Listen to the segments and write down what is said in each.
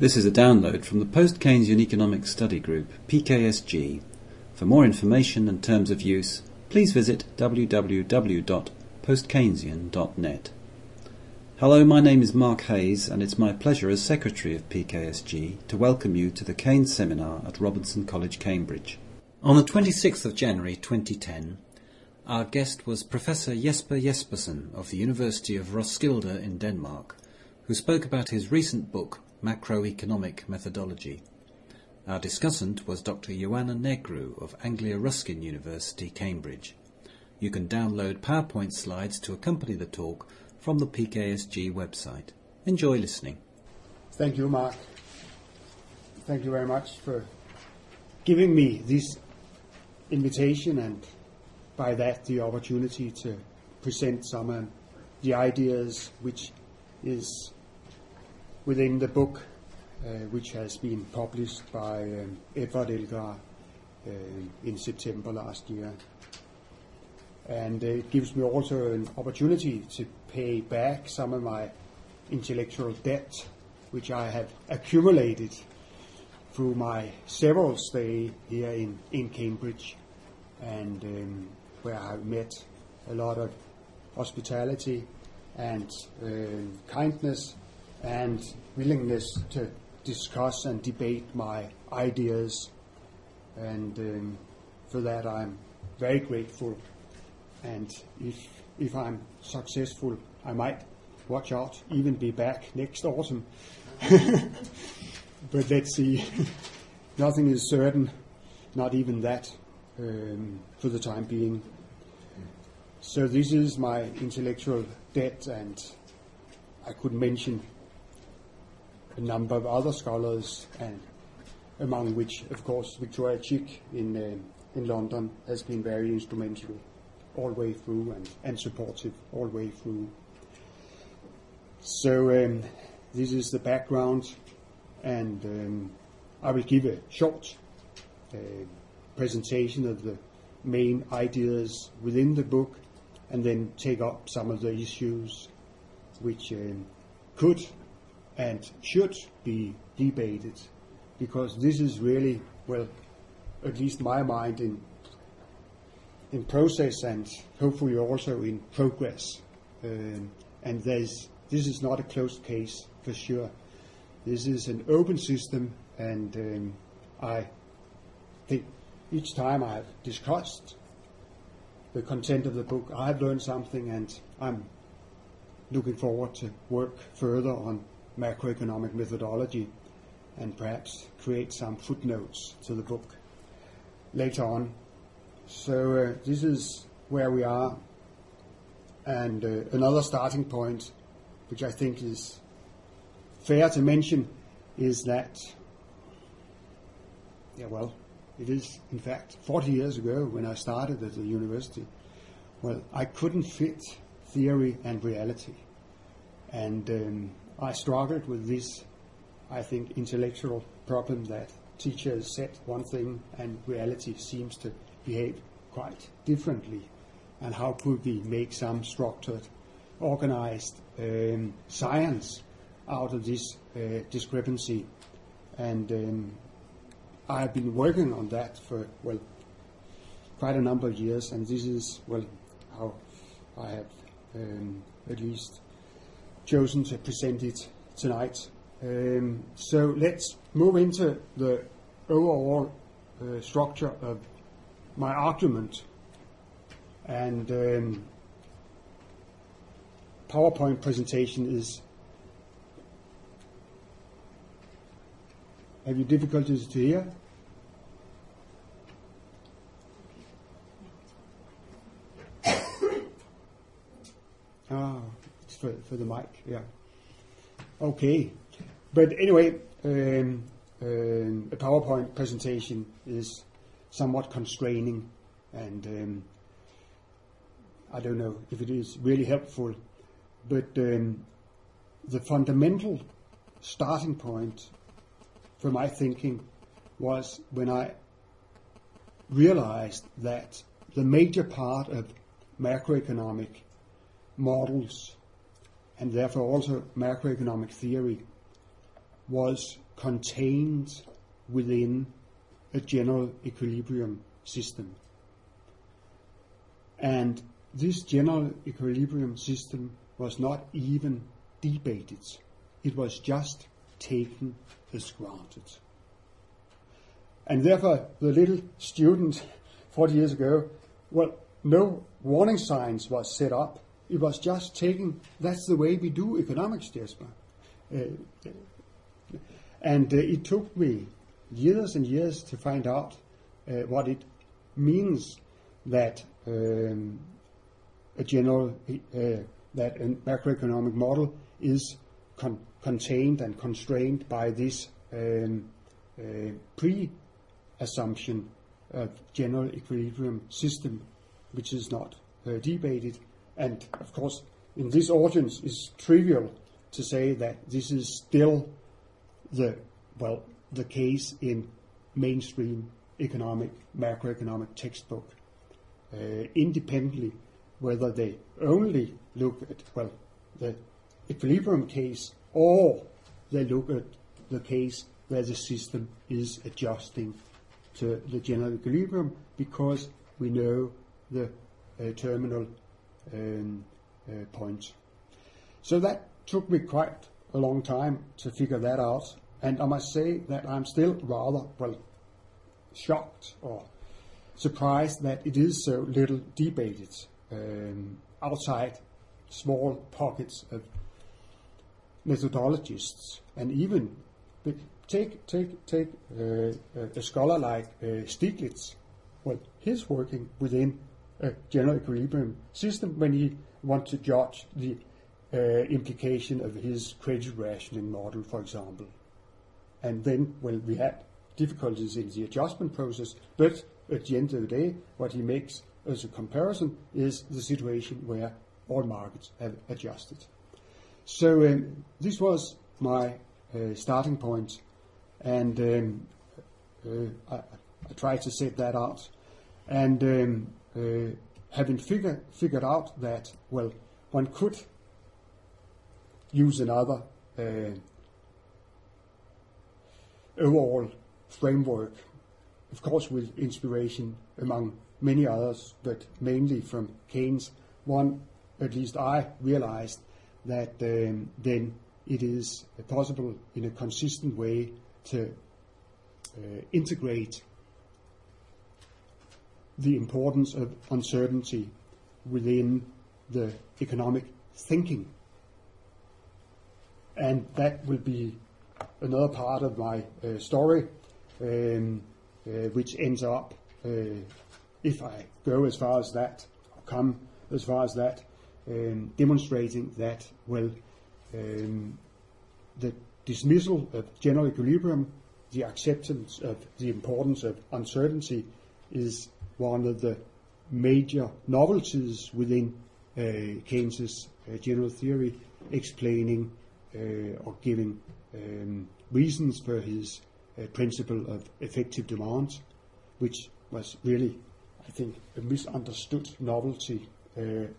This is a download from the Post-Keynesian Economic Study Group, PKSG. For more information and terms of use, please visit www.postkeynesian.net. Hello, my name is Mark Hayes, and it's my pleasure as Secretary of PKSG to welcome you to the Keynes Seminar at Robinson College, Cambridge. On the 26th of January 2010, our guest was Professor Jesper Jespersen of the University of Roskilde in Denmark, who spoke about his recent book, Macroeconomic Methodology. Our discussant was Dr. Joanna Negru of Anglia Ruskin University, Cambridge. You can download PowerPoint slides to accompany the talk from the PKSG website. Enjoy listening. Thank you, Mark. Thank you very much for giving me this invitation and by that the opportunity to present some of the ideas which is within the book which has been published by Edward Elgar in September last year. And it gives me also an opportunity to pay back some of my intellectual debt which I have accumulated through my several stay here in Cambridge, and where I've met a lot of hospitality and kindness and willingness to discuss and debate my ideas, and for that I'm very grateful. And if I'm successful, I might, watch out, even be back next autumn. But let's see. Nothing is certain, not even that, for the time being. So this is my intellectual debt, and I could mention a number of other scholars, and among which, of course, Victoria Chick in London has been very instrumental all the way through and supportive all the way through. So this is the background, and I will give a short presentation of the main ideas within the book, and then take up some of the issues which could and should be debated, because this is really, well, at least my mind in process and hopefully also in progress. And this is not a closed case for sure. This is an open system, and I think each time I've discussed the content of the book, I've learned something, and I'm looking forward to work further on macroeconomic methodology and perhaps create some footnotes to the book later on. So this is where we are, and another starting point which I think is fair to mention is that, it is in fact 40 years ago when I started at the university. Well, I couldn't fit theory and reality, and I struggled with this, I think, intellectual problem that teachers said one thing and reality seems to behave quite differently, and how could we make some structured, organized science out of this discrepancy. And I've been working on that for, quite a number of years, and this is, how I have at least chosen to present it tonight. So let's move into the overall structure of my argument. And PowerPoint presentation is... Have you difficulties to hear? It's for the mic, yeah. Okay. But anyway, a PowerPoint presentation is somewhat constraining, and I don't know if it is really helpful, but the fundamental starting point for my thinking was when I realized that the major part of macroeconomic models, and therefore also macroeconomic theory, was contained within a general equilibrium system. And this general equilibrium system was not even debated. It was just taken as granted. And therefore, the little student 40 years ago, well, no warning signs was set up. It was just taken, that's the way we do economics, Jesper. And it took me years and years to find out what it means that a general, that a macroeconomic model is contained and constrained by this pre-assumption of general equilibrium system, which is not debated. And of course, in this audience, it's trivial to say that this is still the case in mainstream macroeconomic textbook, independently whether they only look at the equilibrium case or they look at the case where the system is adjusting to the general equilibrium, because we know the terminal point. So that took me quite a long time to figure that out, and I must say that I'm still rather shocked or surprised that it is so little debated outside small pockets of methodologists. And even take a scholar like Stiglitz. Well, he's working within a general equilibrium system when he wants to judge the implication of his credit rationing model, for example. And then, we had difficulties in the adjustment process, but at the end of the day, what he makes as a comparison is the situation where all markets have adjusted. So this was my starting point, and I tried to set that out. And having figured out that, one could use another overall framework, of course with inspiration among many others, but mainly from Keynes. One, at least I realized that then it is possible in a consistent way to integrate the importance of uncertainty within the economic thinking. And that will be another part of my story, which ends up, if I go as far as that, or come as far as that, demonstrating that, the dismissal of general equilibrium, the acceptance of the importance of uncertainty, is one of the major novelties within Keynes's general theory, explaining or giving reasons for his principle of effective demand, which was really, I think, a misunderstood novelty, and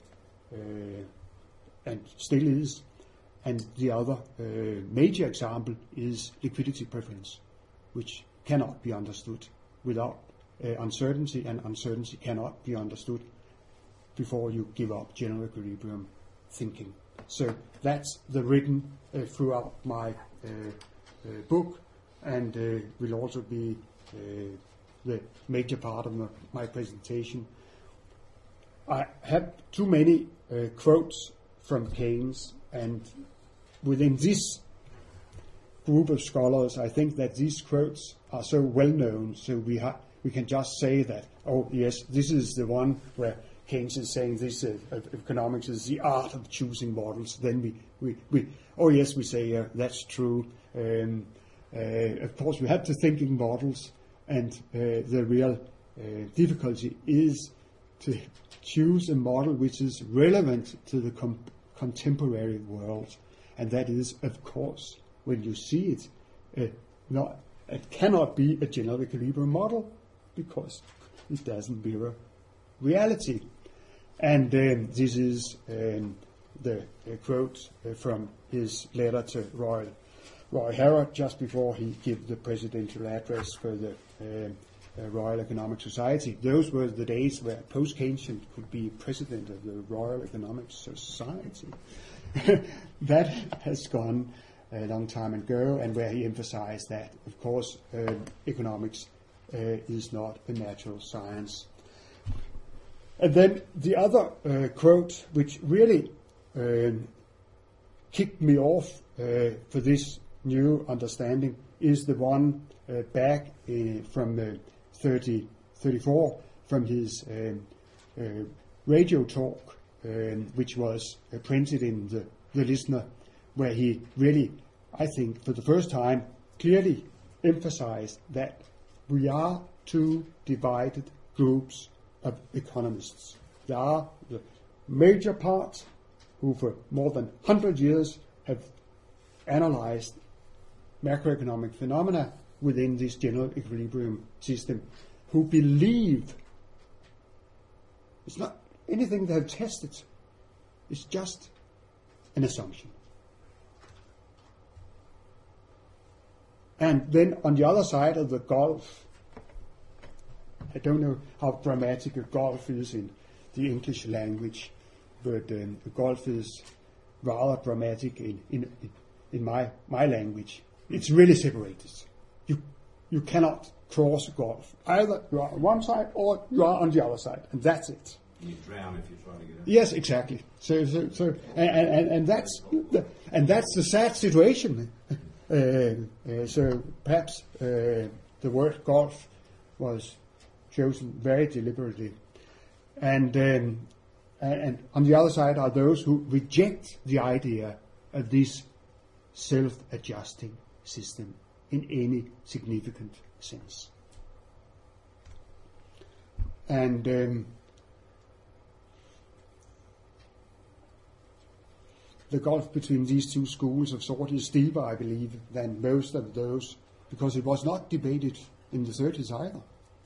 still is. And the other major example is liquidity preference, which cannot be understood without uncertainty, and uncertainty cannot be understood before you give up general equilibrium thinking. So that's the written throughout my book, and will also be the major part of my presentation. I have too many quotes from Keynes, and within this group of scholars, I think that these quotes are so well known, so we can just say that, oh yes, this is the one where Keynes is saying this economics is the art of choosing models. Then we say that's true. Of course, we have to think in models, and the real difficulty is to choose a model which is relevant to the contemporary world, and that is, of course, when you see it, it cannot be a general equilibrium model because it doesn't mirror reality. And this is the quote from his letter to Royal Roy Harrod just before he gave the presidential address for the Royal Economic Society. Those were the days where post-Keynesian could be president of the Royal Economic Society. That has gone a long time ago, and where he emphasized that, of course, economics is not a natural science. And then the other quote, which really kicked me off for this new understanding, is the one back from 34 from his radio talk, which was printed in the Listener, where he really, I think, for the first time, clearly emphasized that we are two divided groups of economists. There are the major part who for more than 100 years have analyzed macroeconomic phenomena within this general equilibrium system, who believe it's not anything they have tested, it's just an assumption. And then on the other side of the gulf, I don't know how dramatic a gulf is in the English language, but the gulf is rather dramatic in my language. It's really separated. You cannot cross a gulf. Either you are on one side or you are on the other side, and that's it. You drown if you try to get out. Yes, exactly. So that's the sad situation. So perhaps the word golf was chosen very deliberately, and on the other side are those who reject the idea of this self-adjusting system in any significant sense. And the gulf between these two schools of thought is deeper, I believe, than most of those, because it was not debated in the 30s either.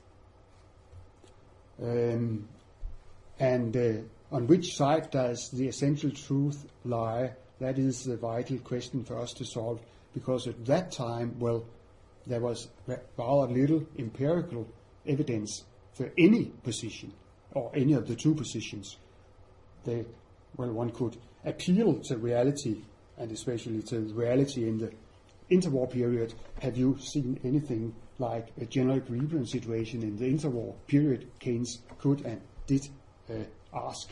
On which side does the essential truth lie? That is the vital question for us to solve, because at that time, well, there was rather little empirical evidence for any position, or any of the two positions. One could appeal to reality, and especially to reality in the interwar period. Have you seen anything like a general equilibrium situation in the interwar period? Keynes could and did ask.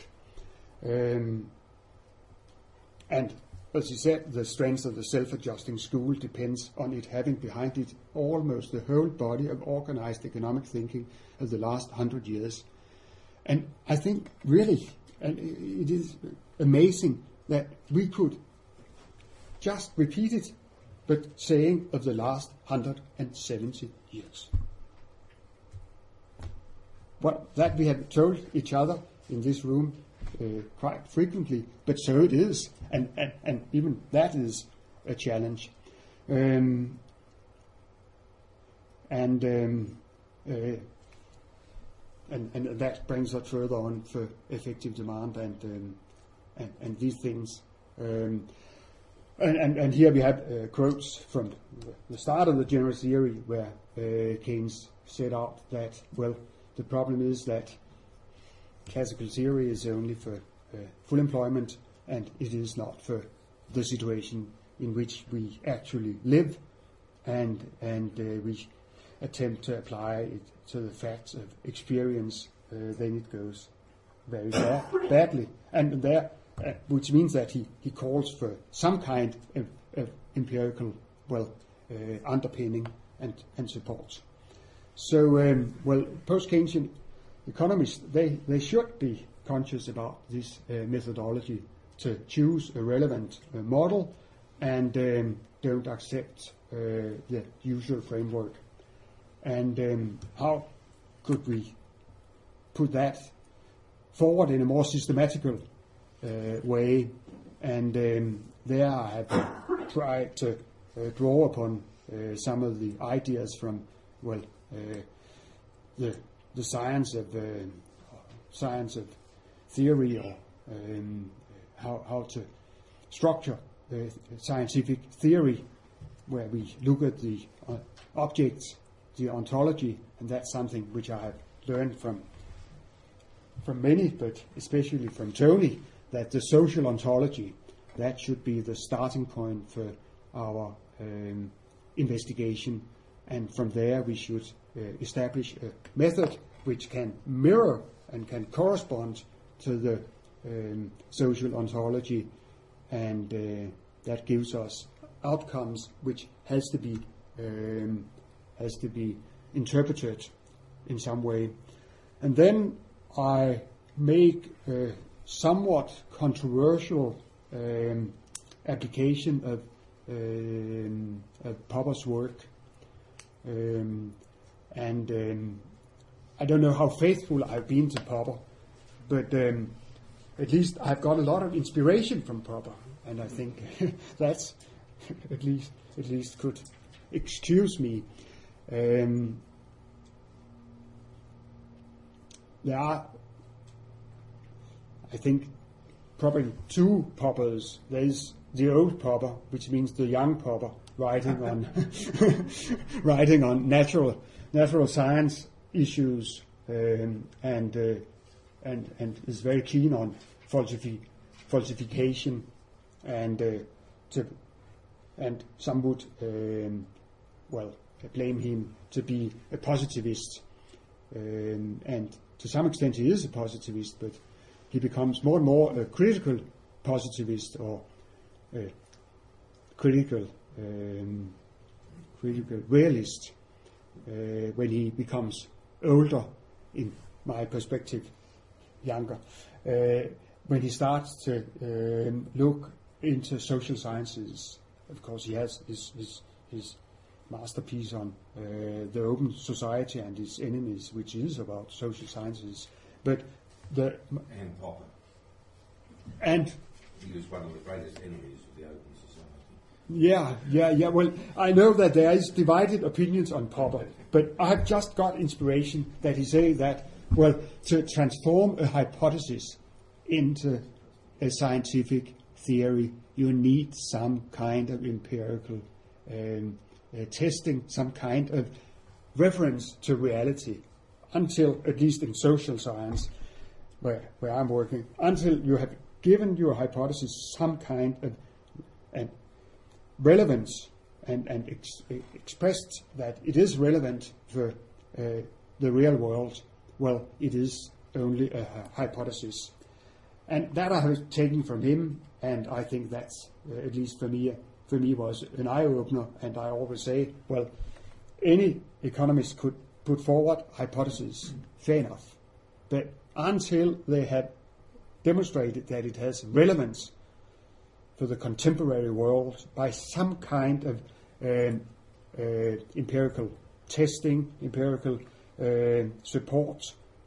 And as he said, the strength of the self-adjusting school depends on it having behind it almost the whole body of organized economic thinking of the last 100 years. And I think really, and it is amazing that we could just repeat it, but saying of the last 170 years. Well, that we have told each other in this room quite frequently, but so it is, and even that is a challenge. And that brings us further on for effective demand and these things. And here we have quotes from the start of the general theory, where Keynes set out that, well, the problem is that classical theory is only for full employment, and it is not for the situation in which we actually live, and we attempt to apply it to the facts of experience, then it goes very badly. And there, which means that he calls for some kind of empirical, underpinning and support. So, post-Keynesian economists, they should be conscious about this methodology to choose a relevant model and don't accept the usual framework. And how could we put that forward in a more systematical way? And there I have tried to draw upon some of the ideas from the science of theory, or how to structure scientific theory, where we look at the objects, the ontology, and that's something which I have learned from many, but especially from Tony, that the social ontology, that should be the starting point for our investigation, and from there we should establish a method which can mirror and can correspond to the social ontology, and that gives us outcomes which has to be interpreted in some way. And then I make a somewhat controversial application of Popper's work, and I don't know how faithful I've been to Popper, but at least I've got a lot of inspiration from Popper, and I think that's at least could excuse me. There are, I think, probably two Poppers. There's the old Popper, which means the young Popper, writing on natural science issues, and is very keen on falsification, and some would blame him to be a positivist, and to some extent he is a positivist, but he becomes more and more a critical positivist, or a critical realist when he becomes older, in my perspective, younger, when he starts to look into social sciences. Of course, he has his masterpiece on the open society and its enemies, which is about social sciences. But and Popper. And he was one of the greatest enemies of the open society. Yeah. Well, I know that there is divided opinions on Popper, but I have just got inspiration that he say that, well, to transform a hypothesis into a scientific theory, you need some kind of empirical testing, some kind of reference to reality, until, at least in social science, where I'm working, until you have given your hypothesis some kind of relevance and expressed that it is relevant for the real world, well, it is only a hypothesis. And that I have taken from him, and I think that's, at least for me, was an eye-opener. And I always say, well, any economist could put forward hypotheses, fair enough. But until they have demonstrated that it has relevance for the contemporary world by some kind of empirical testing, empirical support,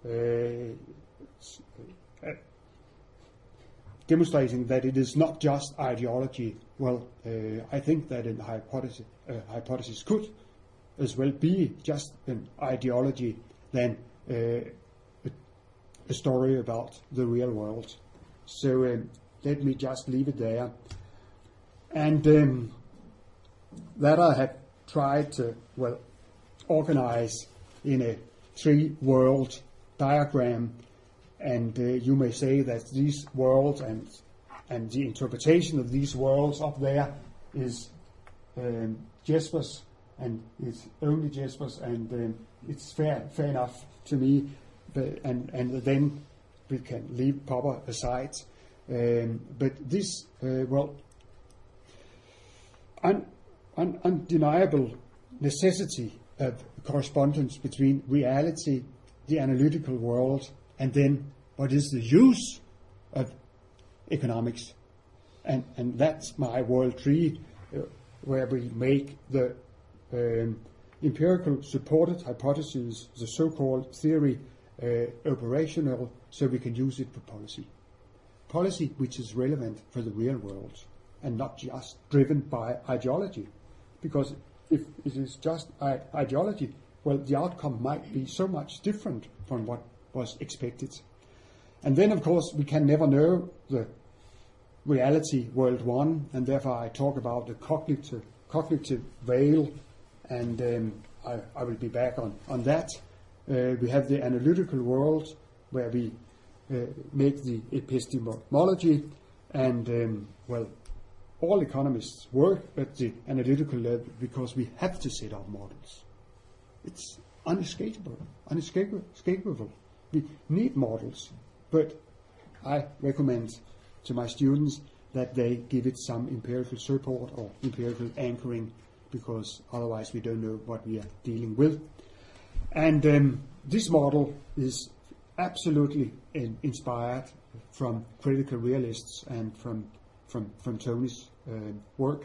demonstrating that it is not just ideology, well, I think that a hypothesis could as well be just an ideology than a story about the real world. So let me just leave it there. And that I have tried to, organize in a 3-world diagram. And you may say that these worlds and the interpretation of these worlds up there is Jesper's, and it's only Jesper's, and it's fair enough to me. And then we can leave Popper aside. But this, undeniable necessity of correspondence between reality, the analytical world, and then what is the use of economics. And that's my world 3, where we make the empirical supported hypothesis, the so-called theory, operational, so we can use it for policy. Policy which is relevant for the real world and not just driven by ideology. Because if it is just ideology, well, the outcome might be so much different from what was expected. And then, of course, we can never know the reality, world 1, and therefore I talk about the cognitive cognitive veil, and I will be back on that. We have the analytical world, where we make the epistemology, and all economists work at the analytical level because we have to set up models. It's inescapable. We need models, but I recommend to my students that they give it some empirical support or empirical anchoring, because otherwise we don't know what we are dealing with. And this model is absolutely inspired from critical realists and from Tony's work,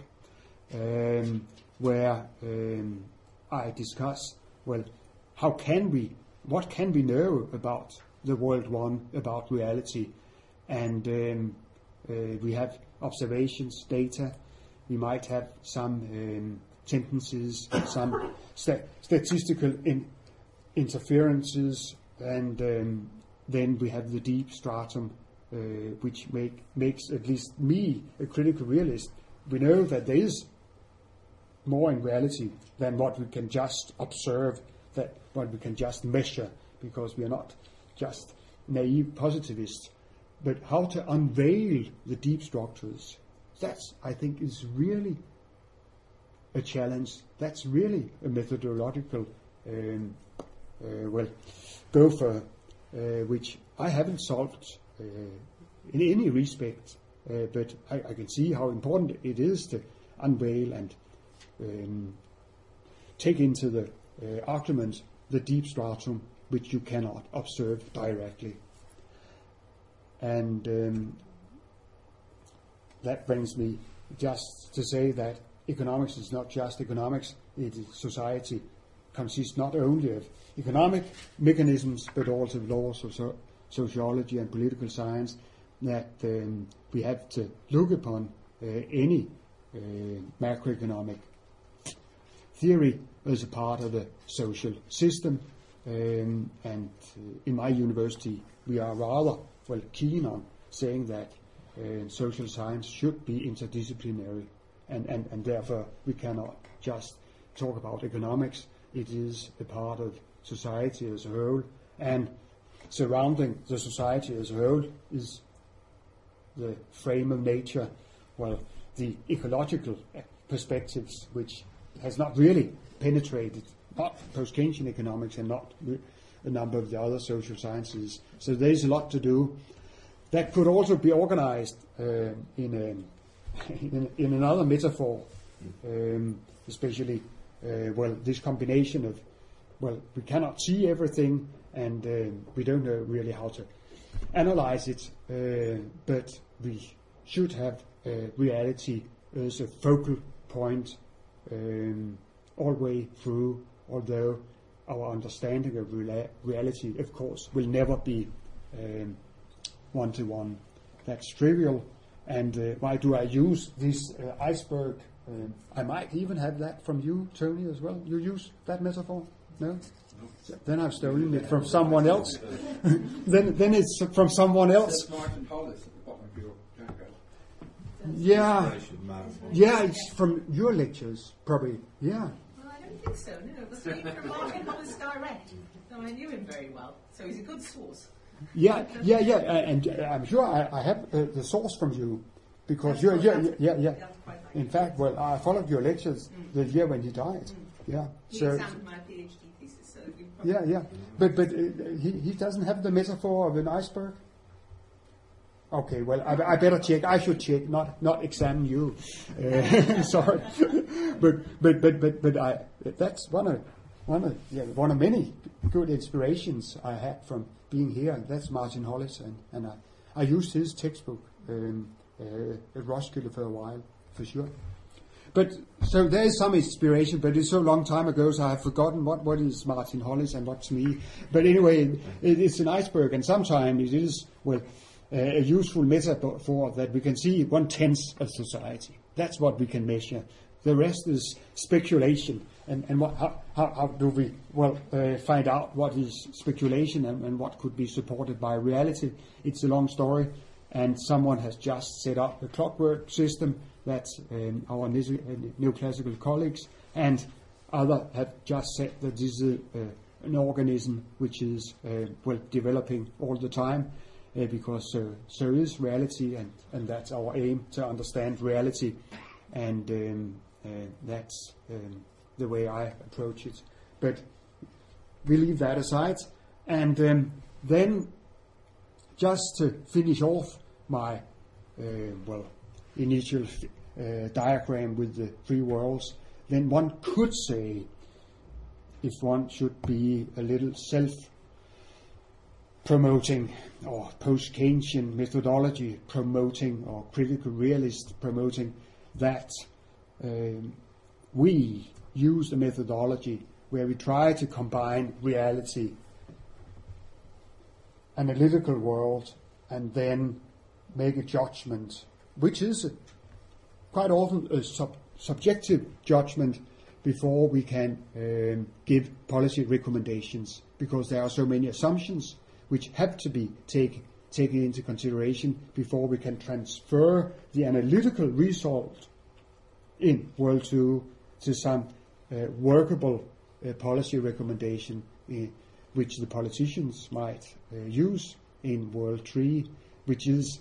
where I discuss, what can we know about the world one, about reality? And we have observations, data. We might have some tendencies, some statistical interferences, and then we have the deep stratum, which makes at least me a critical realist. We know that there is more in reality than what we can just observe, that what we can just measure, because we are not just naive positivists. But how to unveil the deep structures, that's, I think, is really a challenge. That's really a methodological gopher, which I haven't solved in any respect, but I can see how important it is to unveil and take into the argument the deep stratum, which you cannot observe directly. And that brings me just to say that economics is not just economics. Society consists not only of economic mechanisms, but also of laws of sociology and political science, that we have to look upon any macroeconomic theory as a part of the social system. And in my university, we are rather keen on saying that social science should be interdisciplinary, and therefore we cannot just talk about economics. It is a part of society as a whole, and surrounding the society as a whole is the frame of nature, the ecological perspectives, which has not really penetrated, not post-Keynesian economics and not a number of the other social sciences. So there is a lot to do. That could also be organized in another metaphor, especially this combination of we cannot see everything, and we don't know really how to analyze it, but we should have reality as a focal point all the way through, although our understanding of reality, of course, will never be one-to-one. That's trivial. And why do I use this iceberg? I might even have that from you, Tony, as well. You use that metaphor? No? Then I've stolen it from someone else. then it's from someone else. Martin Hollis at the bottom of your jacket. Yeah, it's from your lectures, probably. Yeah. Well, I don't think so. No, it was from Martin Hollis direct. So I knew him very well. So he's a good source. Yeah, and I'm sure I have the source from you, because you're. In fact, I followed your lectures the year when he died. Yeah. He examined my PhD thesis. So yeah. But he doesn't have the metaphor of an iceberg. Okay, well, I better check. I should check, not examine you. Sorry, but that's one of many good inspirations I had from being here, and that's Martin Hollis, and I used his textbook at Roskilde for a while, for sure. But so there is some inspiration, but it's so long time ago, so I have forgotten what is Martin Hollis and what's me. But anyway, it's an iceberg, and sometimes it is a useful metaphor that we can see 1/10 of society. That's what we can measure. The rest is speculation. And how do we find out what is speculation and what could be supported by reality? It's a long story, and someone has just set up a clockwork system that our neoclassical colleagues and others have just said that this is an organism which is developing all the time, because so is reality, and that's our aim, to understand reality, and that's the way I approach it. But we leave that aside, and then just to finish off my initial diagram with the three worlds, then one could say, if one should be a little self-promoting or post-Keynesian methodology promoting or critical realist promoting, that we use a methodology where we try to combine reality, analytical world, and then make a judgment, which is quite often a subjective judgment, before we can give policy recommendations, because there are so many assumptions which have to be taken into consideration before we can transfer the analytical result in World 2 to some workable policy recommendation which the politicians might use in World 3, which is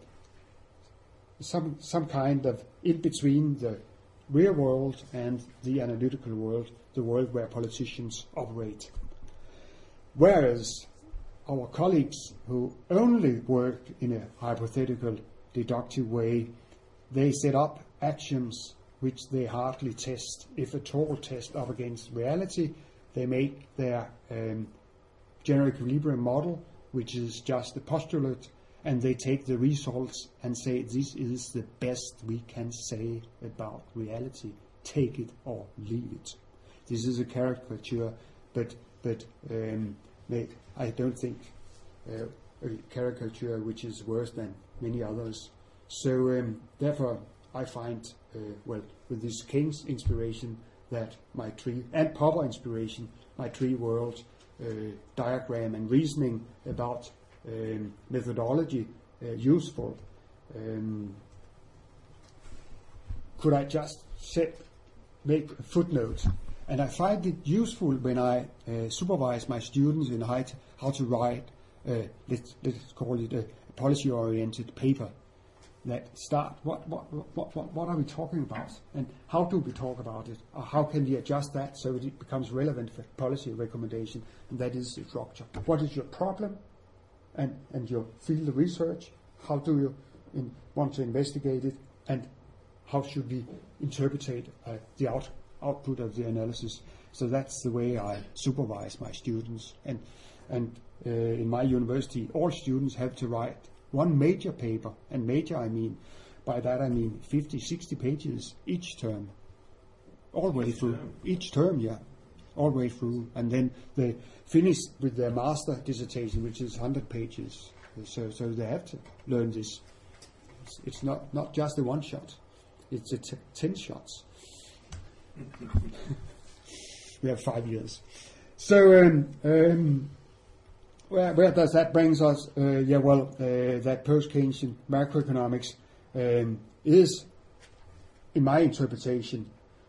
some kind of in between the real world and the analytical world, the world where politicians operate. Whereas our colleagues who only work in a hypothetical deductive way, they set up axioms which they hardly test, if at all test, up against reality. They make their general equilibrium model, which is just a postulate, and they take the results and say, this is the best we can say about reality. Take it or leave it. This is a caricature, but I don't think a caricature which is worse than many others. So therefore, I find, with this Keynes inspiration, that my tree, and Popper inspiration, my three world diagram and reasoning about methodology useful. Could I just make a footnote? And I find it useful when I supervise my students in how to write, let's call it a policy-oriented paper. That start, what are we talking about, and how do we talk about it, or how can we adjust that so that it becomes relevant for policy recommendation? And that is the structure. What is your problem, and your field of research? How do you want to investigate it, and how should we interpret the output of the analysis? So that's the way I supervise my students. And in my university, all students have to write one major paper, and major by that I mean 50, 60 pages each term, all the way through. Each term, yeah, all the way through. And then they finish with their master dissertation, which is 100 pages. So they have to learn this. It's not just a one shot, it's 10 shots. We have 5 years. So where does that bring us? That post-Keynesian macroeconomics is, in my interpretation,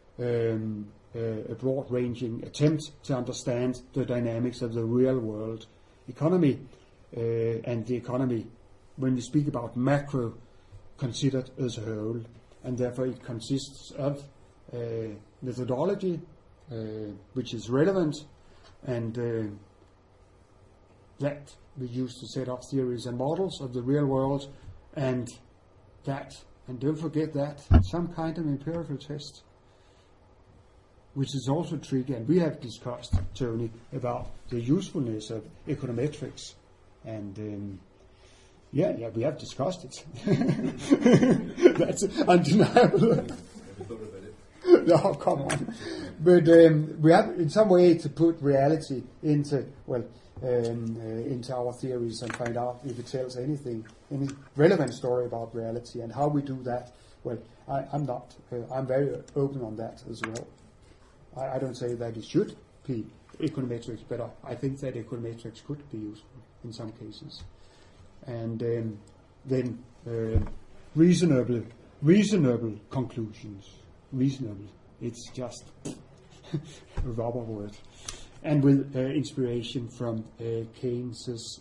a broad-ranging attempt to understand the dynamics of the real world economy, and the economy, when we speak about macro, considered as a whole, and therefore it consists of methodology, which is relevant, and that we use to set up theories and models of the real world, and don't forget that, some kind of empirical test, which is also tricky, and we have discussed, Tony, about the usefulness of econometrics, and we have discussed it. That's undeniable. No, come on. But we have, in some way, to put reality into our theories and find out if it tells any relevant story about reality, and how we do that. Well, I'm very open on that as well. I don't say that it should be econometrics, but I think that econometrics could be useful in some cases. And then reasonable reasonable conclusions. Reasonable. It's just a rubber word. And with inspiration from Keynes's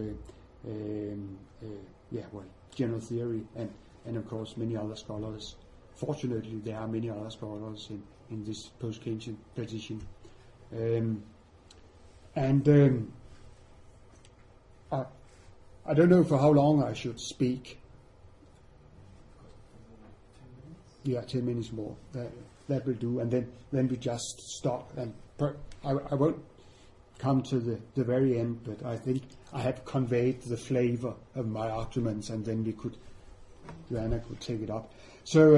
general theory and of course many other scholars. Fortunately, there are many other scholars in this post-Keynesian tradition. I don't know for how long I should speak. Yeah, 10 minutes more. That will do, and then we just stop. And I won't come to the very end, but I think I have conveyed the flavor of my arguments, and then Joanna could take it up. So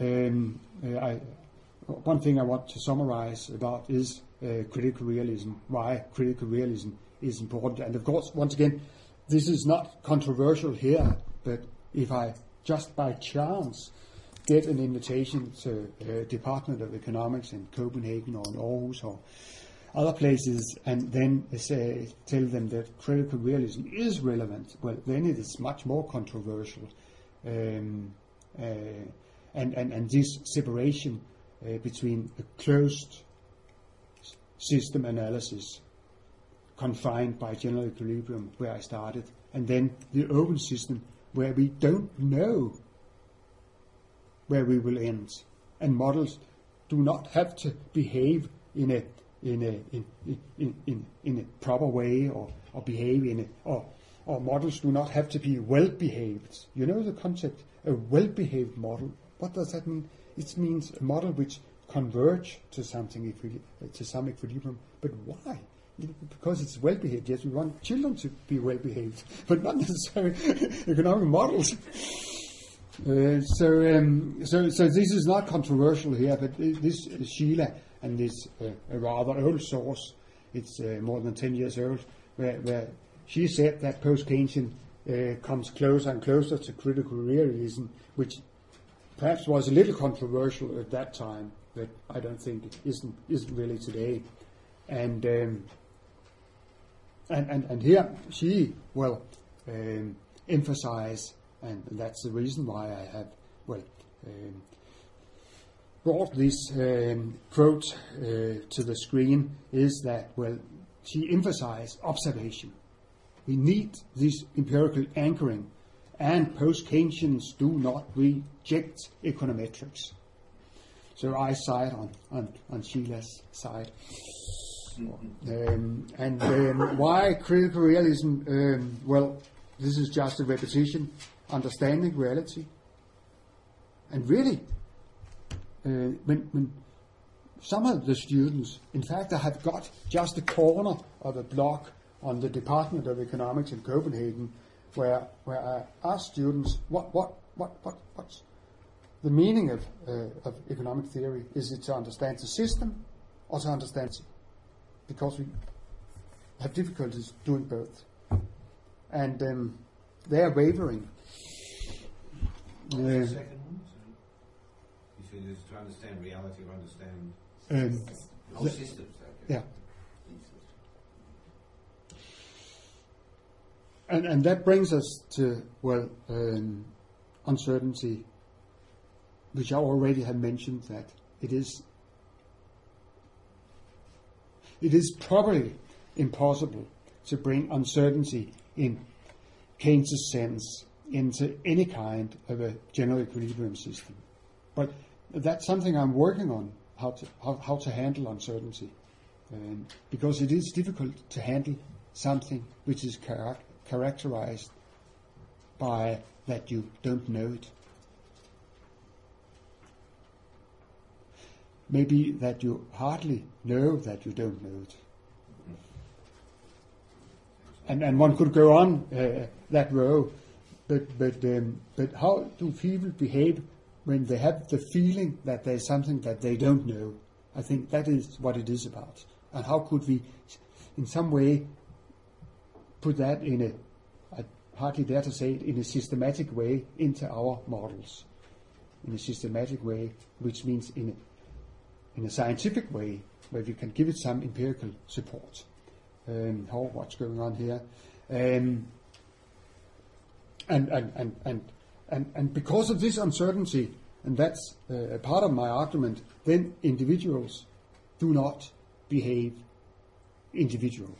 one thing I want to summarize about is critical realism, why critical realism is important. And of course, once again, this is not controversial here, but if I just by chance get an invitation to Department of Economics in Copenhagen or in Aarhus or other places, and then tell them that critical realism is relevant, well, then it is much more controversial. And this separation between a closed system analysis confined by general equilibrium, where I started, and then the open system where we don't know where we will end, and models do not have to behave in a proper way, or behave or models do not have to be well behaved. You know the concept, a well behaved model. What does that mean? It means a model which converge to something to some equilibrium. But why? Because it's well behaved. Yes, we want children to be well behaved, but not necessarily economic models. So this is not controversial here, but this Sheila and this rather old source, it's more than 10 years old, where she said that post-Keynesian comes closer and closer to critical realism, which perhaps was a little controversial at that time, but I don't think it isn't really today. And here she emphasize, and that's the reason why I have brought this quote to the screen, is that she emphasized observation. We need this empirical anchoring, and post-Keynesians do not reject econometrics. So I side on Sheila's side. Why critical realism? This is just a repetition, understanding reality. And really, when some of the students, in fact, I have got just a corner of a block on the Department of Economics in Copenhagen, where I ask students what's the meaning of economic theory. Is it to understand the system or to understand it? Because we have difficulties doing both, and they are wavering. The second one? You said it's to understand reality or understand systems. Okay. Yeah. And that brings us to uncertainty, which I already have mentioned, that it is probably impossible to bring uncertainty in Keynes' sense into any kind of a general equilibrium system. But that's something I'm working on, how to handle uncertainty, because it is difficult to handle something which is characterized by that you don't know it. Maybe that you hardly know that you don't know it. And one could go on that row, but how do people behave when they have the feeling that there's something that they don't know? I think that is what it is about. And how could we, in some way, put that I hardly dare to say it, in a systematic way into our models? In a systematic way, which means in a scientific way, where we can give it some empirical support. What's going on here, and And because of this uncertainty, and that's a part of my argument, then individuals do not behave individually.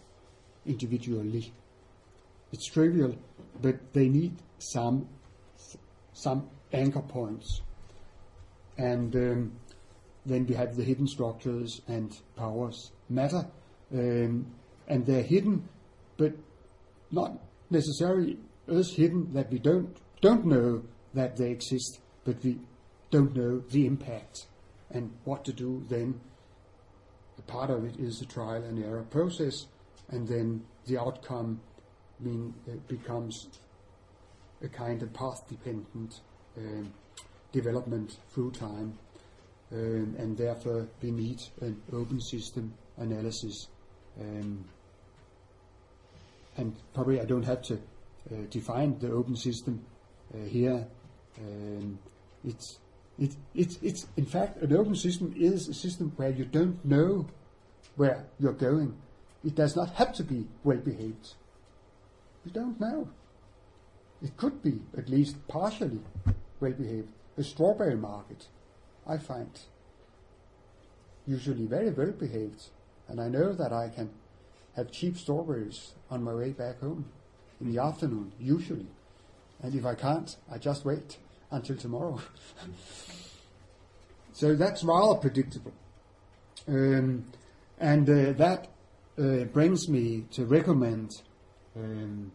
It's trivial, but they need some anchor points. And then we have the hidden structures and powers matter, and they're hidden, but not necessarily as hidden that we don't know that they exist, but we don't know the impact and what to do then. A part of it is the trial and error process, and then the outcome becomes a kind of path-dependent development through time, and therefore we need an open system analysis. And probably I don't have to define the open system here. It's in fact, an open system is a system where you don't know where you're going. It does not have to be well behaved. You don't know. It could be at least partially well behaved. The strawberry market, I find, usually very well behaved, and I know that I can have cheap strawberries on my way back home in the afternoon, usually. And if I can't, I just wait until tomorrow. So that's rather predictable. And that brings me to recommend and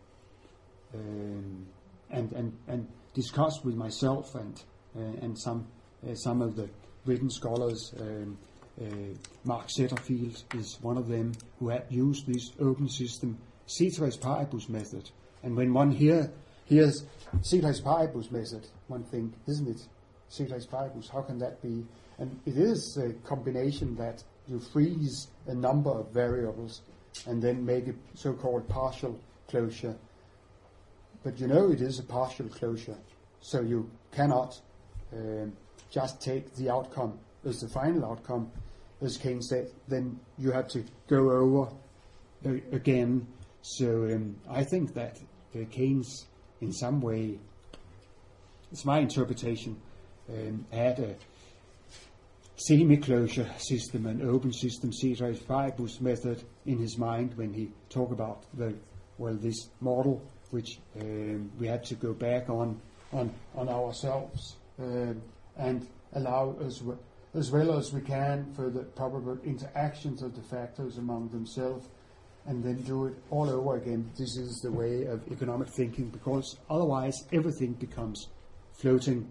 discuss with myself and some of the written scholars. Mark Setterfield is one of them who had used this open system ceteris paribus method. And when one hears ceteris paribus method, one thinks, isn't it? Ceteris paribus, how can that be? And it is a combination that you freeze a number of variables and then make a so-called partial closure. But you know it is a partial closure, so you cannot just take the outcome as the final outcome. As Keynes said, then you have to go over again. So I think that Keynes, in some way, it's my interpretation, had a semi-closure system, an open system, ceteris paribus method in his mind when he talked about this model, which we had to go back on ourselves and allow as well as we can for the probable interactions of the factors among themselves, and then do it all over again. This is the way of economic thinking, because otherwise everything becomes floating.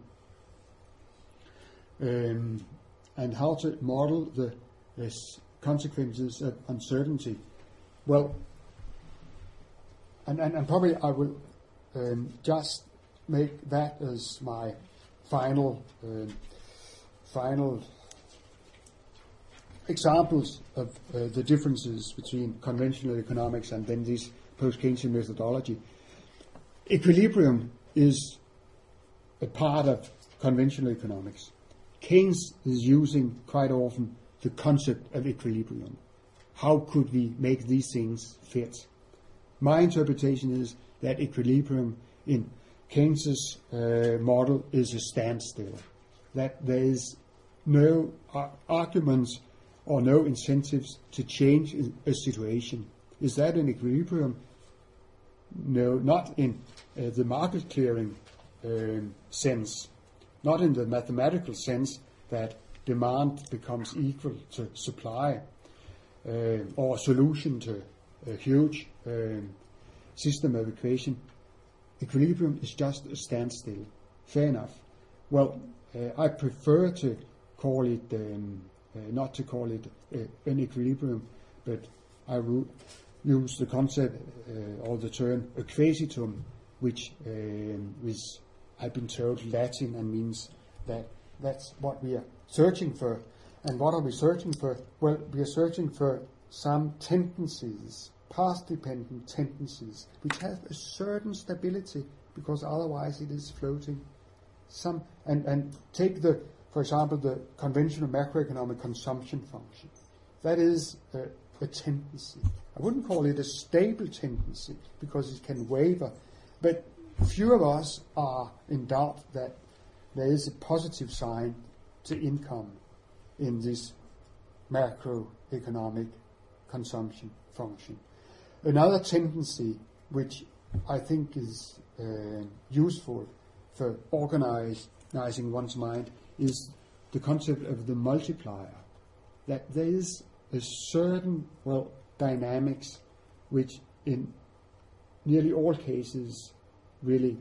And how to model the consequences of uncertainty. Well, and probably I will just make that as my final examples of the differences between conventional economics and then this post-Keynesian methodology. Equilibrium is a part of conventional economics. Keynes is using quite often the concept of equilibrium. How could we make these things fit? My interpretation is that equilibrium in Keynes's model is a standstill, that there is no arguments or no incentives to change a situation. Is that an equilibrium? No, not in the market clearing sense, not in the mathematical sense that demand becomes equal to supply, or a solution to a huge system of equation. Equilibrium is just a standstill. Fair enough. Well, I prefer to call it, not to call it an equilibrium, but I would use the concept or the term equasitum, which is, I've been told, Latin and means that that's what we are searching for. And what are we searching for? Well, we are searching for some tendencies, path-dependent tendencies, which have a certain stability, because otherwise it is floating. And take for example, the conventional macroeconomic consumption function. That is a tendency. I wouldn't call it a stable tendency because it can waver, but few of us are in doubt that there is a positive sign to income in this macroeconomic consumption function. Another tendency which I think is useful for organizing one's mind is the concept of the multiplier, that there is a certain, dynamics which in nearly all cases really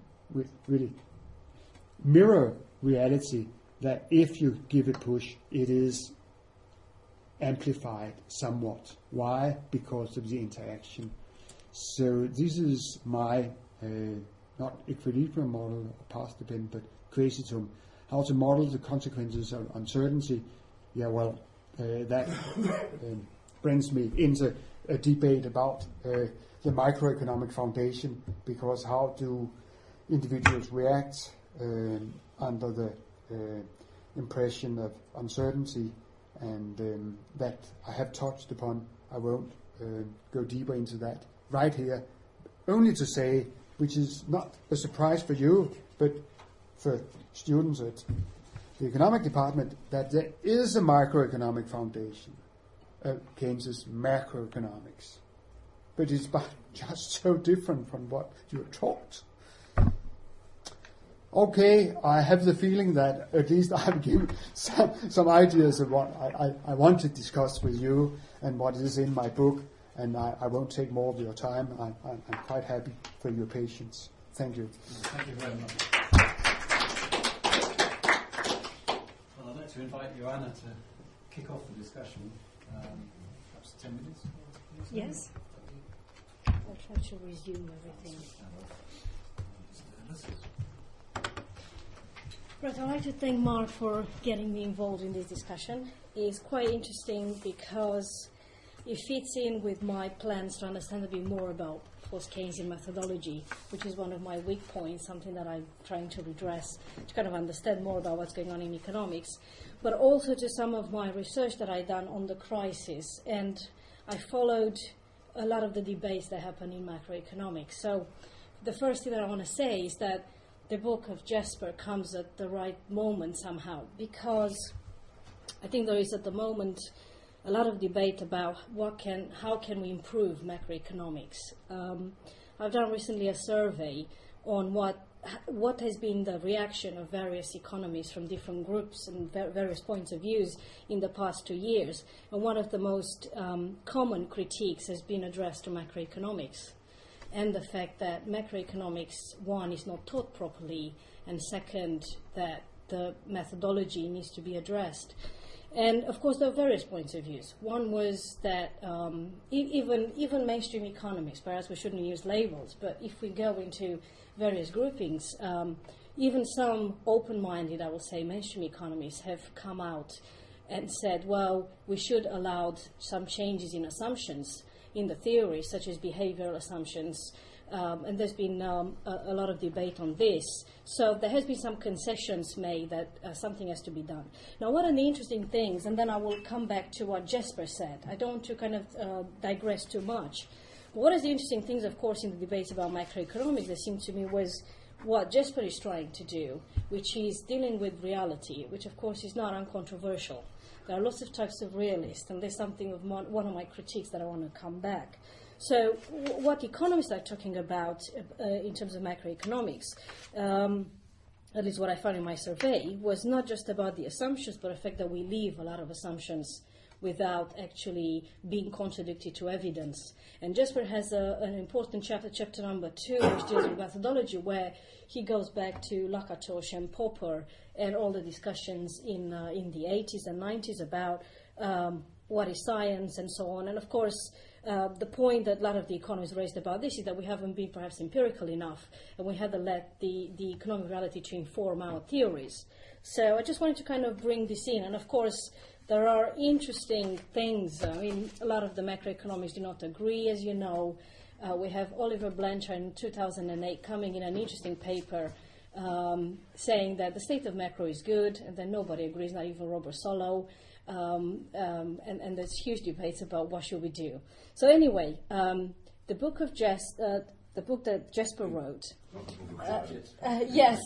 mirror reality, that if you give a push, it is amplified somewhat. Why? Because of the interaction. So this is my, not equilibrium model, path dependent, but quasitum, how to model the consequences of uncertainty. That brings me into a debate about the microeconomic foundation, because how do individuals react under the impression of uncertainty, and that I have touched upon. I won't go deeper into that right here, only to say, which is not a surprise for you, but for students at the economic department, that there is a microeconomic foundation of Keynes's macroeconomics. But it's just so different from what you're taught. Okay, I have the feeling that at least I've given some ideas of what I want to discuss with you and what is in my book, and I won't take more of your time. I'm quite happy for your patience. Thank you. Thank you very much. Well, I'd like to invite Joanna to kick off the discussion. Perhaps 10 minutes? Yes. I'll try to resume everything. Right, I'd like to thank Mark for getting me involved in this discussion. It's quite interesting because it fits in with my plans to understand a bit more about post-Keynesian methodology, which is one of my weak points, something that I'm trying to redress, to kind of understand more about what's going on in economics, but also to some of my research that I've done on the crisis. And I followed a lot of the debates that happen in macroeconomics. So the first thing that I want to say is that the book of Jesper comes at the right moment somehow, because I think there is at the moment a lot of debate about how can we improve macroeconomics. I've done recently a survey on what has been the reaction of various economists from different groups and various points of views in the past 2 years. And one of the most common critiques has been addressed to macroeconomics, and the fact that macroeconomics, one, is not taught properly, and second, that the methodology needs to be addressed. And of course, there are various points of views. One was that even mainstream economics, perhaps we shouldn't use labels, but if we go into various groupings, even some open-minded, I will say, mainstream economists have come out and said, well, we should allow some changes in assumptions in the theory, such as behavioral assumptions, and there's been a lot of debate on this. So there has been some concessions made that something has to be done. Now, one of the interesting things, and then I will come back to what Jesper said. I don't want to kind of digress too much. But one of the interesting things, of course, in the debates about macroeconomics, that seemed to me was what Jesper is trying to do, which is dealing with reality, which, of course, is not uncontroversial. There are lots of types of realists, and there's something of one of my critiques that I want to come back. So what economists are talking about in terms of macroeconomics, at least what I found in my survey, was not just about the assumptions, but the fact that we leave a lot of assumptions without actually being contradicted to evidence. And Jesper has an important chapter number 2, which deals with methodology, where he goes back to Lakatos and Popper and all the discussions in the 80s and 90s about what is science and so on. And of course, the point that a lot of the economists raised about this is that we haven't been perhaps empirical enough, and we had to let the economic reality to inform our theories. So I just wanted to kind of bring this in. And of course, there are interesting things. I mean, a lot of the macroeconomists do not agree, as you know. We have Oliver Blanchard in 2008 coming in an interesting paper saying that the state of macro is good, and then nobody agrees, not even Robert Solow. And there's huge debates about what should we do. So anyway, the book of the book that Jesper wrote, Not the book of budget. yes,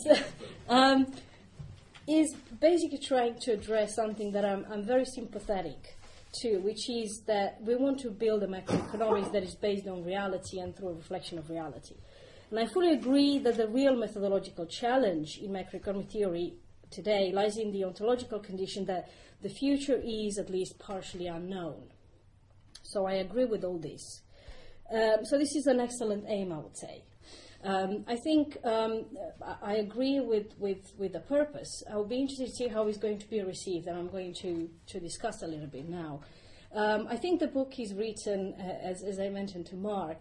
is basically trying to address something that I'm very sympathetic to, which is that we want to build a macroeconomics that is based on reality and through a reflection of reality. And I fully agree that the real methodological challenge in macroeconomic theory today lies in the ontological condition that the future is at least partially unknown. So I agree with all this. So this is an excellent aim, I would say. I think I agree with the purpose. I will be interested to see how it's going to be received, and I'm going to discuss a little bit now. I think the book is written, as I mentioned to Mark,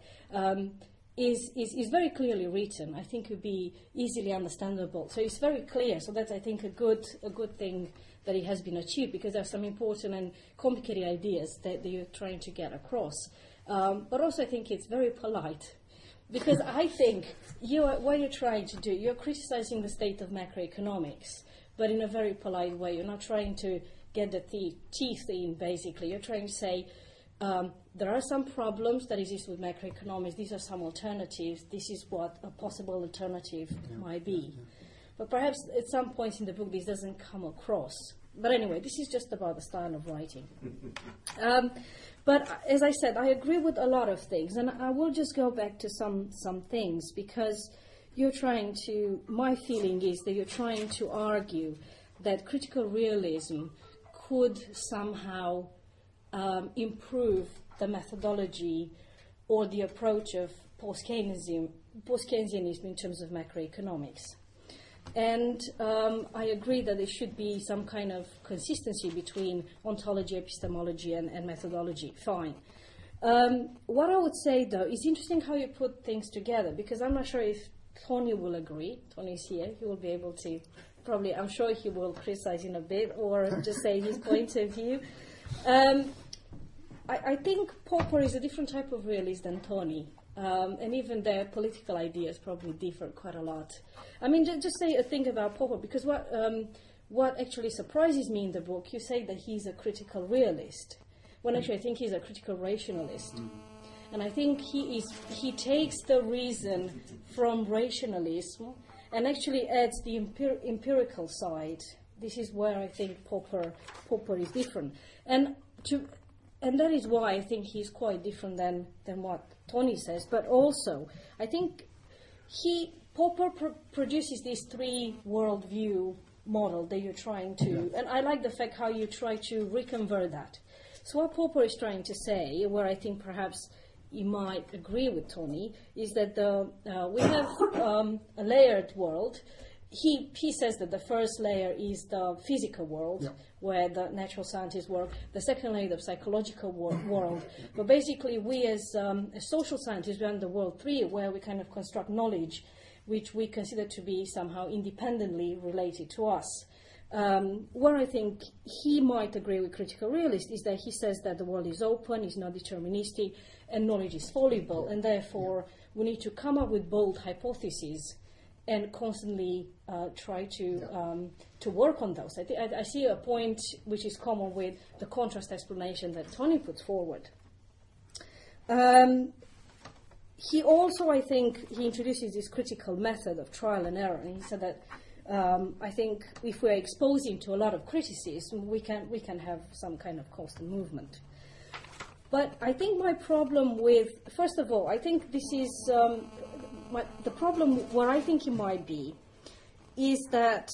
is very clearly written. I think it would be easily understandable. So it's very clear. So that's, I think, a good thing that it has been achieved, because there are some important and complicated ideas that you're trying to get across. But also, I think it's very polite. Because I think what you're trying to do, you're criticizing the state of macroeconomics, but in a very polite way. You're not trying to get the teeth in, basically. You're trying to say, there are some problems that exist with macroeconomics. These are some alternatives. This is what a possible alternative might be. But perhaps at some points in the book this doesn't come across. But anyway, this is just about the style of writing. But as I said, I agree with a lot of things, and I will just go back to some things, because my feeling is that you're trying to argue that critical realism could somehow improve the methodology or the approach of post-Keynesianism in terms of macroeconomics. And I agree that there should be some kind of consistency between ontology, epistemology, and methodology. Fine. What I would say, though, is interesting how you put things together, because I'm not sure if Tony will agree. Tony's here. He will be able to probably, I'm sure he will criticize in a bit or just say his point of view. I think Popper is a different type of realist than Tony. And even their political ideas probably differ quite a lot. I mean, just say a thing about Popper, because what actually surprises me in the book, you say that he's a critical realist, when actually I think he's a critical rationalist. And I think he takes the reason from rationalism and actually adds the empirical side. This is where I think Popper is different. And that is why I think he's quite different than what Tony says. But also, I think Popper produces this three worldview model that you're trying to, and I like the fact how you try to reconvert that. So what Popper is trying to say, where I think perhaps you might agree with Tony, is that we have a layered world. He says that the first layer is the physical world, where the natural scientists work. The second layer, the psychological world. But basically, we as social scientists, we are in the world 3, where we kind of construct knowledge, which we consider to be somehow independently related to us. Where I think he might agree with critical realist is that he says that the world is open, is not deterministic, and knowledge is fallible, and therefore we need to come up with bold hypotheses and constantly try to work on those. I see a point which is common with the contrast explanation that Tony puts forward. He also, I think, he introduces this critical method of trial and error, and he said that I think if we're exposing to a lot of criticism, we can have some kind of constant movement. But I think my problem with, first of all, I think this is, the problem where I think it might be is that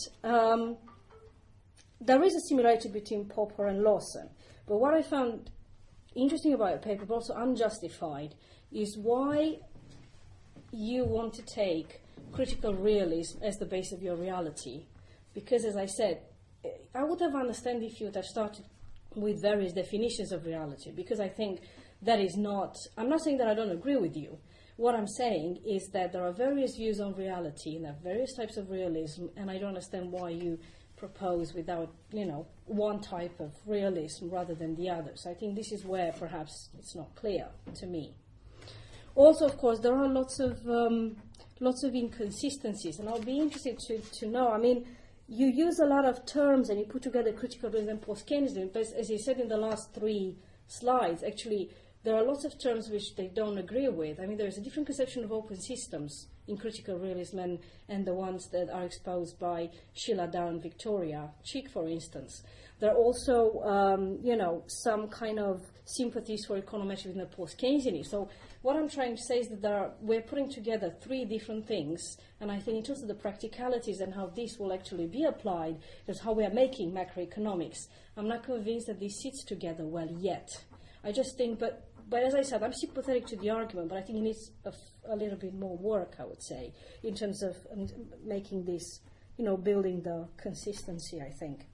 there is a similarity between Popper and Lawson. But what I found interesting about your paper, but also unjustified, is why you want to take critical realism as the base of your reality. Because, as I said, I would have understood if you would have started with various definitions of reality, because I think that is not, I'm not saying that I don't agree with you. What I'm saying is that there are various views on reality, and there are various types of realism, and I don't understand why you propose without, one type of realism rather than the other. So I think this is where perhaps it's not clear to me. Also, of course, there are lots of inconsistencies, and I'll be interested to know. I mean, you use a lot of terms and you put together critical realism and post-Keynesianism, but as you said in the last 3 slides, actually, there are lots of terms which they don't agree with. I mean, there's a different conception of open systems in critical realism and the ones that are exposed by Sheila Dow and Victoria Chick, for instance. There are also, some kind of sympathies for econometrics in the post-Keynesianism. So what I'm trying to say is that we're putting together three different things, and I think in terms of the practicalities and how this will actually be applied, that's how we are making macroeconomics. I'm not convinced that this sits together well yet. I just think, but as I said, I'm sympathetic to the argument, but I think it needs a little bit more work, I would say, in terms of making this, building the consistency, I think.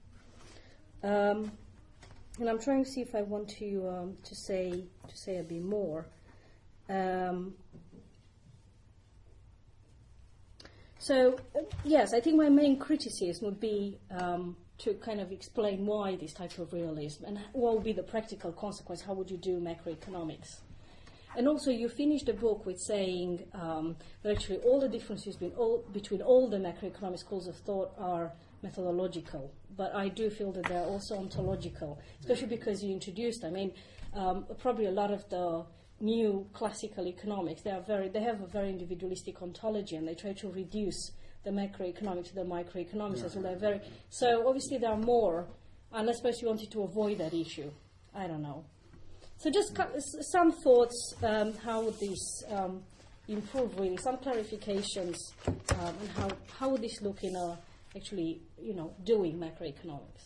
And I'm trying to see if I want to say a bit more. Yes, I think my main criticism would be to kind of explain why this type of realism and what would be the practical consequence. How would you do macroeconomics? And also, you finished the book with saying that actually all the differences between all the macroeconomic schools of thought are methodological, but I do feel that they're also ontological, especially because you introduced, probably a lot of the new classical economics, they have a very individualistic ontology, and they try to reduce the macroeconomics to the microeconomics as well. So obviously there are more, unless suppose you wanted to avoid that issue. I don't know. So just some thoughts, how would this improve really, some clarifications, and how would this look in actually, doing macroeconomics?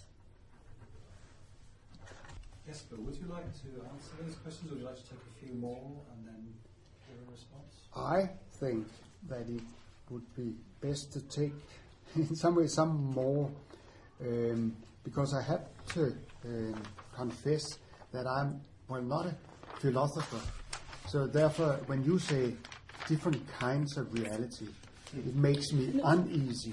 Jesper, would you like to answer those questions, or would you like to take a few more and then give a response? I think that it would be best to take, in some way, some more, because I have to confess that I'm not a philosopher. So therefore, when you say different kinds of reality, it makes me uneasy.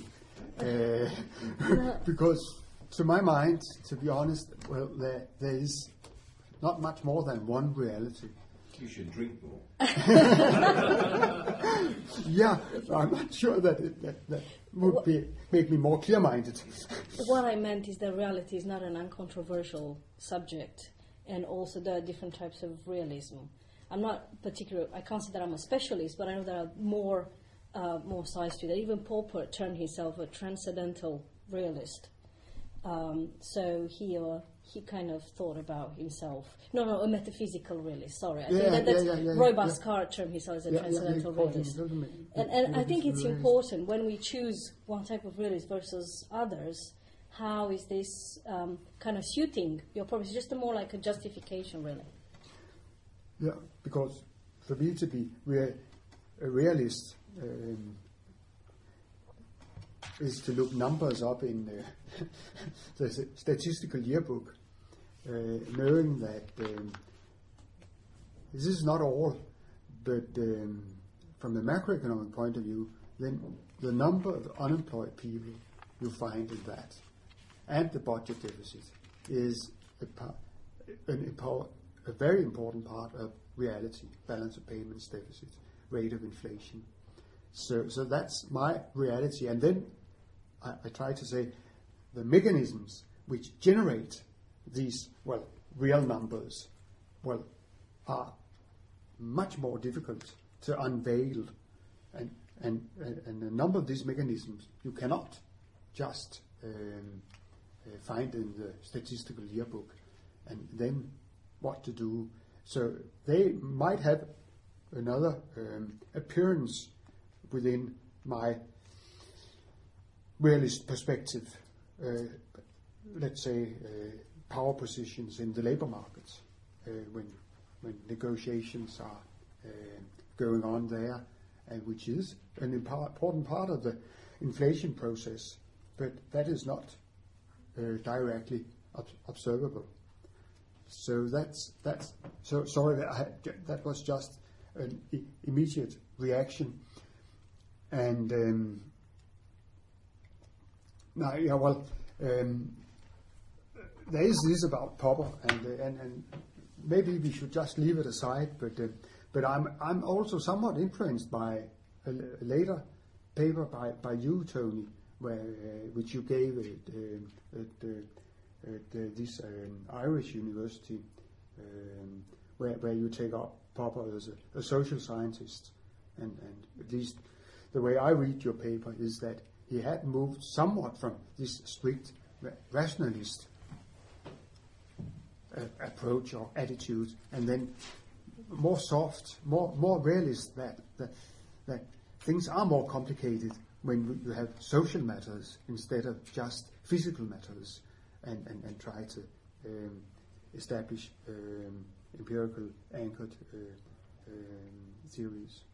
Because to my mind, to be honest, well, there is not much more than one reality. You should drink more. Yeah, I'm not sure that would make me more clear-minded. What I meant is that reality is not an uncontroversial subject, and also there are different types of realism. I'm not particular. I can't say that I'm a specialist, but I know there are more sides to that. Even Popper termed himself a transcendental realist. So he kind of thought about himself. No, a metaphysical realist. Sorry, I think that's Roy Bhaskar termed himself as a transcendental realist. And I think it's important when we choose one type of realist versus others. How is this kind of suiting your purpose? It's just more like a justification, really. Yeah, because for me to be a realist is to look numbers up in the statistical yearbook, knowing that this is not all, but from a macroeconomic point of view, then the number of unemployed people you find in that and the budget deficit is a very important part of reality, balance of payments deficit, rate of inflation. So that's my reality. And then I try to say the mechanisms which generate these, real numbers, are much more difficult to unveil. And a number of these mechanisms you cannot just find in the statistical yearbook. And then what to do. So they might have another appearance within my realist perspective, let's say power positions in the labor markets, when negotiations are going on there, and which is an important part of the inflation process, but that is not directly observable. So that's so sorry. That was just an immediate reaction, and there is this about Popper, and maybe we should just leave it aside. But I'm also somewhat influenced by a later paper by you, Tony, which you gave at this Irish university, where you take up Popper as a social scientist, and at least the way I read your paper is that he had moved somewhat from this strict rationalist approach or attitude, and then more soft, more realist, that things are more complicated when you have social matters instead of just physical matters, and try to establish empirical anchored theories.